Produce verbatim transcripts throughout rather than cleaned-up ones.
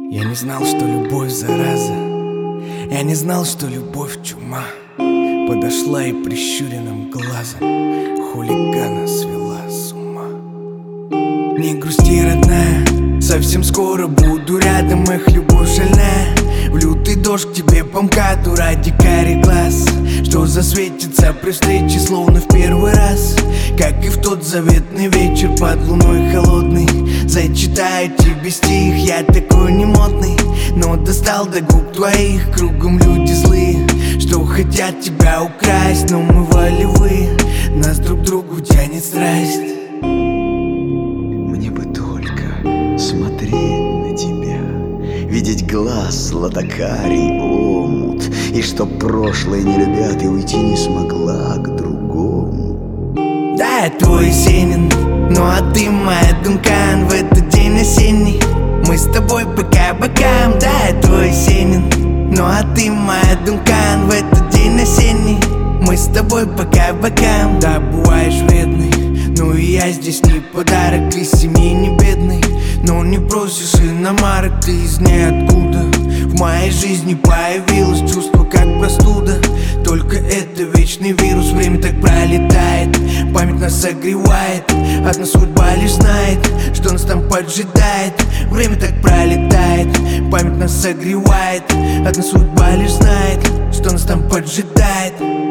Я не знал, что любовь зараза. Я не знал, что любовь чума. Подошла и прищуренным глазом хулигана свела с ума. Не грусти, родная, совсем скоро буду рядом. Эх, любовь шальная, в лютый дождь к тебе по МКАДу ради карий глаз, что засветится при встрече словно в первый раз. Как и в тот заветный вечер под луной холодный, зачитаю тебе стих, я такой не модный, но достал до губ твоих. Кругом люди злые, что хотят тебя украсть, но мы волевые, нас друг к другу тянет страсть. Мне бы только смотреть на тебя, видеть глаз златокарий омут, и чтоб прошлое не любя ты уйти не смогла к другому. Да, я твой Есенин, ну а ты моя Дункан. В этот день осенний мы с тобой пока бокам. Да, я твой Есенин, ну а ты моя Дункан. В этот день осенний мы с тобой пока бокам. Да, бываешь вредный, ну и я здесь не подарок, из семьи не бедный, но не просишь иномарок, ты из ниоткуда. В моей жизни появилось чувство, как простуда, только это вечный вирус. Время так пролетает, память нас согревает, одна судьба лишь знает, что нас там поджидает. Время так пролетает, память нас согревает, одна судьба лишь знает, что нас там поджидает.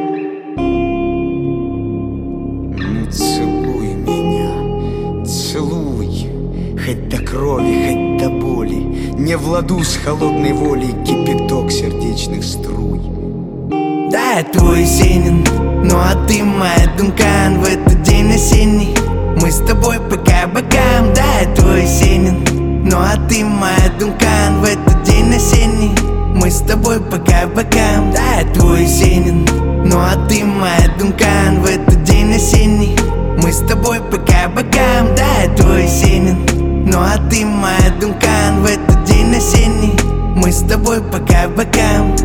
Ну целуй меня, целуй, хоть до крови, хоть до боли. Не в ладу с холодной волей кипяток сердечных струй. Да, я твой Есенин, ну а ты моя Дункан. В этот день осенний мы с тобой пока бокам. Да, я твой Есенин, ну а ты моя Дункан. В этот день осенний мы с тобой пока бокам. Да, я твой Есенин, ну а ты моя Дункан. В этот день осенний мы с тобой пока бокам. Да, я твой Есенин, ну а ты моя Дункан. В этот день осенний мы с тобой пока бокам.